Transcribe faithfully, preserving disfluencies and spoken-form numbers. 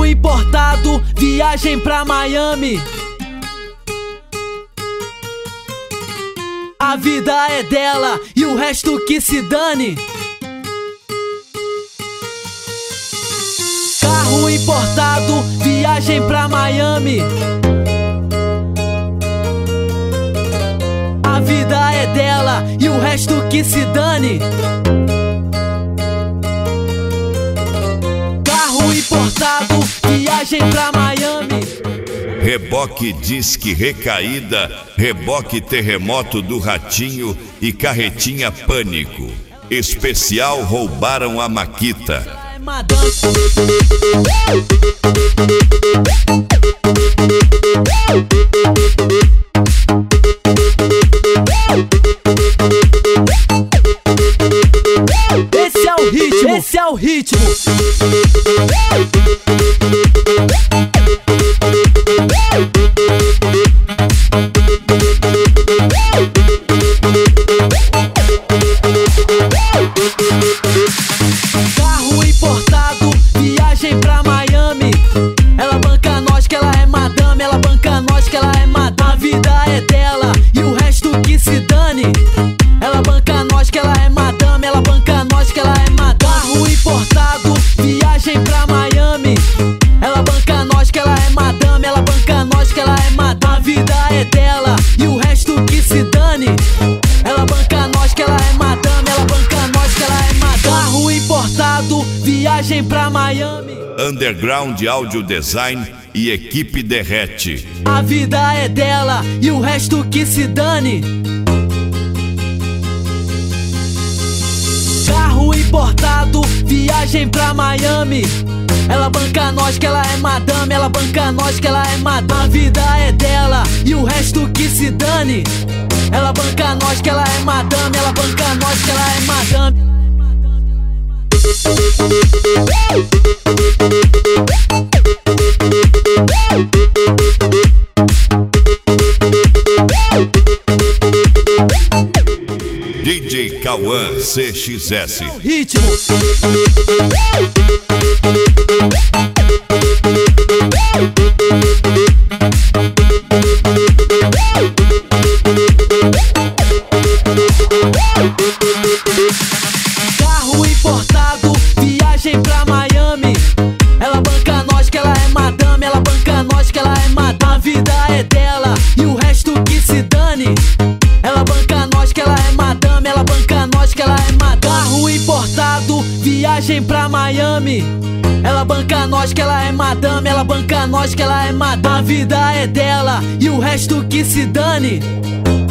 Carro importado, viagem pra Miami. A vida é dela e o resto que se dane. Carro importado, viagem pra Miami. A vida é dela e o resto que se dane. Carro importado, viagem pra Miami. Reboque Disque Recaída, reboque Terremoto do Ratinho e carretinha Pânico. Especial Roubaram a Maquita. Esse é o ritmo, esse é o ritmo. Carro importado, viagem pra Miami. Ela banca nós que ela é madame, ela banca nós que ela é madame. A vida é dela e o resto que se dane. Ela banca nós que ela é madame, ela banca nós que ela é madame. Carro importado, viagem pra Miami. Ela banca nós que ela é madame, ela banca nós que ela é madame. A vida é dela e o resto que se dane. Ela banca nós que ela é madame, ela banca nós que ela é madame. Carro importado, viagem pra Miami. Underground Audio Design e equipe Derrete. A vida é dela e o resto que se dane. Carro importado, viagem pra Miami. Ela banca nós que ela é madame, ela banca nós que ela é madame. A vida é dela e o resto que se dane. Ela banca nós que ela é madame, ela banca nós que ela é madame. D J Cauã C X S. Ritmo. Carro importado, viagem pra Miami. Ela banca nós que ela é madame, ela banca nós que ela é madame. A vida é dela e o resto que se dane. Ela banca nós que ela é madame, ela banca nós que ela é madame. Carro importado, viagem pra Miami. Ela banca nós que ela é madame, ela banca nós que ela é madame. A vida é dela e o resto que se dane.